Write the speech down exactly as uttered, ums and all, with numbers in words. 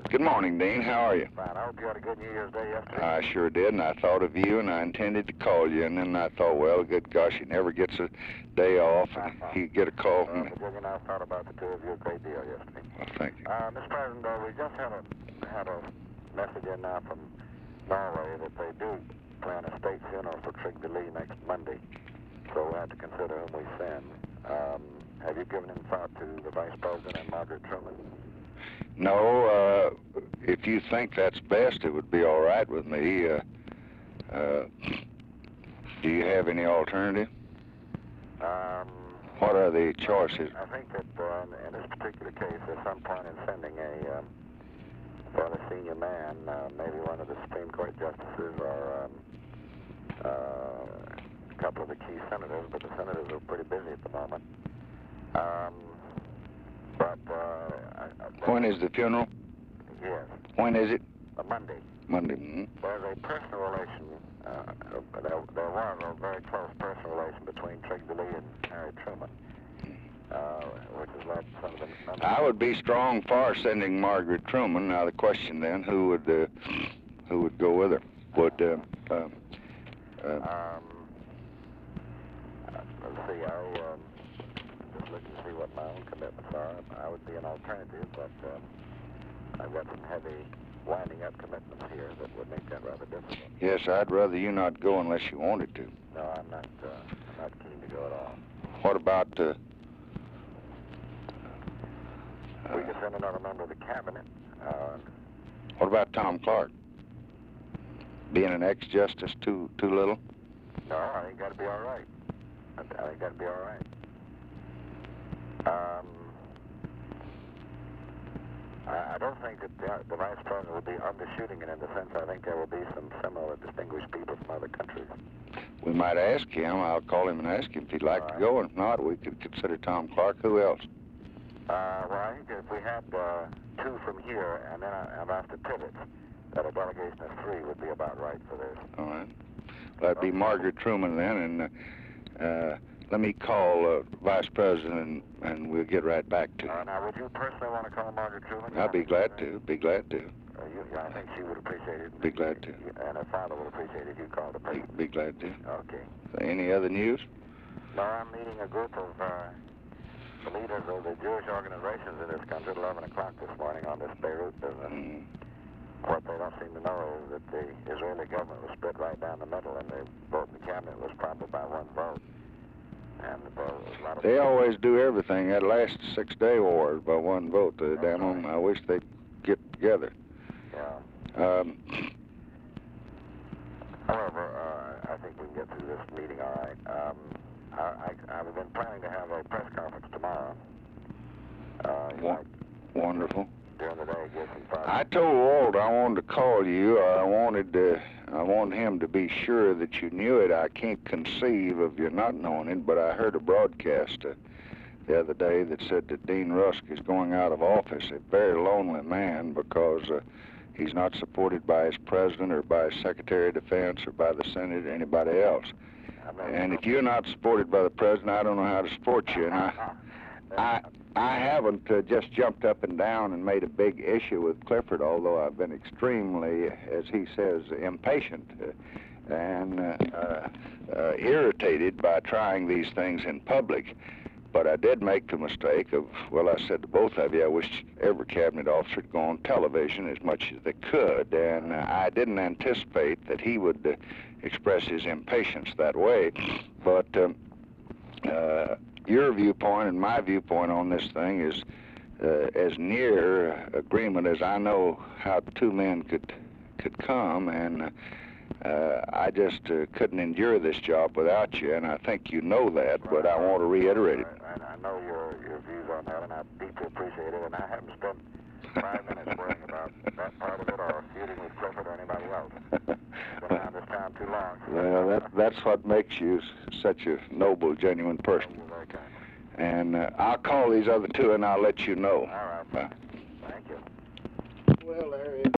Good morning, Dean. How are you? Fine. I hope you had a good New Year's Day yesterday. I sure did, and I thought of you, and I intended to call you, and then I thought, well, good gosh, he never gets a day off, and he'd get a call from uh, me. Virginia and I thought about the two of you a great deal yesterday. Well, thank you. Uh, Mister President, uh, we just had a, had a message in now from Norway that they do plan a state funeral for Trygve Lie next Monday, so we'll have to consider whom we send. Um, have you given him thought to the Vice President and Margaret Truman? No, uh, if you think that's best, it would be all right with me. Uh, uh, do you have any alternative? Um, What are the choices? I think that uh, in, in this particular case, there's some point in sending a um, fairly senior man, uh, maybe one of the Supreme Court justices or um, uh, a couple of the key senators, but the senators are pretty busy at the moment. Um, but uh, I, I, When is the funeral? Yes. When is it? Uh, Monday. Monday. Mm-hmm. There's a personal relation, uh, there, there was a very close personal relation between Trygve Lie and Harry Truman, uh, which has led some of the... I would be strong for sending Margaret Truman. Now the question then, who would uh, who would go with her? Would uh, uh, uh, Um, let's see, I um, just looking to see what my own commitments are. I would be an alternative, but um, I've got some heavy winding up commitments here that would make that rather difficult. yes, I'd rather you not go unless you wanted to. No, I'm not. Uh, I'm not keen to go at all. What about uh, We could send another member of the cabinet. Uh, what about Tom Clark? Being an ex-justice too too little? no, I think that'd be all right. I, I think that'd be all right. Um, I, I don't think that the, the vice president will be undershooting it in the sense I think there will be some similar distinguished people from other countries. We might ask him. I'll call him and ask him if he'd like All to right. go. If not, we could consider Tom Clark. Who else? Uh, well, I think if we had uh, two from here and then I, I've asked to pivot, that a delegation of three would be about right for this. All right. Well, that'd be Margaret Truman then, and uh, uh, let me call uh, Vice President, and, and we'll get right back to Uh, it. now, would you personally want to call Margaret Truman? You I'd be want glad to. Be glad to. Uh, you, I think she would appreciate it. Be glad to. And her father would appreciate it if you called the Be, president. be glad to. Okay. Any other news? No, I'm meeting a group of uh, the leaders of the Jewish organizations in this country at eleven o'clock this morning on this Beirut business. Mm. What they don't seem to know is that the Israeli government was split right down the middle, and the vote in the cabinet was probably by one vote. And uh, there was a lot of... They always do everything. That last six-day war by one vote. The damn them. I wish they'd get together. Yeah. Um, However, uh, I think we can get through this meeting all right. Um, I, I, I've been planning to have a press conference tomorrow. Uh, you Wa- might, wonderful. during the day, get some thoughts. I told Walt I wanted to call you. I wanted to, I wanted him to be sure that you knew it. I can't conceive of you not knowing it, but I heard a broadcast uh, the other day that said that Dean Rusk is going out of office. A very lonely man because uh, he's not supported by his president or by his Secretary of Defense or by the Senate or anybody else. And if you're not supported by the president, I don't know how to support you. And I, I, I haven't uh, just jumped up and down and made a big issue with Clifford, although I've been extremely, as he says, impatient uh, and uh, uh, uh, irritated by trying these things in public. But I did make the mistake of, well, I said to both of you, I wish every cabinet officer would go on television as much as they could, and uh, I didn't anticipate that he would uh, express his impatience that way. But um, uh, your viewpoint and my viewpoint on this thing is uh, as near agreement as I know how two men could could come, and uh, I just uh, couldn't endure this job without you, and I think you know that, but I want to reiterate it. I, I know your, your views on that, and I deeply appreciate it, and I haven't spent five minutes worrying about that part of it or feuding with Clifford or anybody else. I've been around this town too long. Well, that, that's what makes you such a noble, genuine person. You're very kind. And uh, I'll call these other two, and I'll let you know. All right. Bye.